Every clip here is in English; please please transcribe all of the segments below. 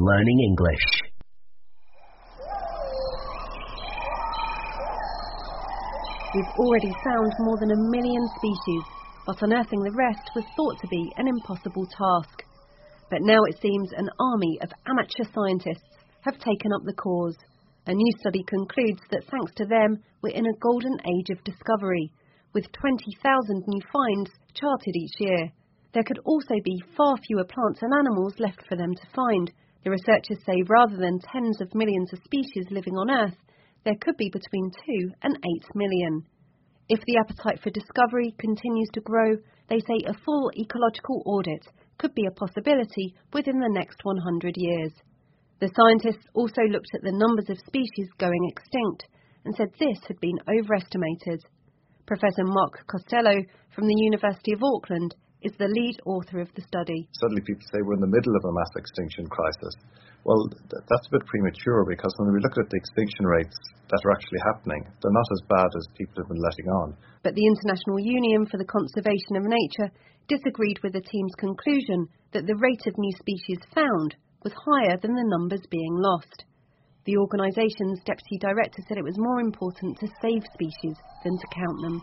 Learning English. We've already found more than 1 million species, but unearthing the rest was thought to be an impossible task. But now it seems an army of amateur scientists have taken up the cause. A new study concludes that thanks to them, we're in a golden age of discovery, with 20,000 new finds charted each year. There could also be far fewer plants and animals left for them to find. The researchers say rather than tens of millions of species living on Earth, there could be between 2 and 8 million. If the appetite for discovery continues to grow, they say a full ecological audit could be a possibility within the next 100 years. The scientists also looked at the numbers of species going extinct and said this had been overestimated. Professor Mark Costello from the University of Auckland is the lead author of the study. Suddenly people say we're in the middle of a mass extinction crisis. Well, that's a bit premature, because when we look at the extinction rates that are actually happening, they're not as bad as people have been letting on. But the International Union for the Conservation of Nature disagreed with the team's conclusion that the rate of new species found was higher than the numbers being lost. The organisation's deputy director said it was more important to save species than to count them.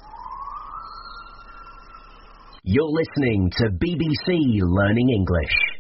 You're listening to BBC Learning English.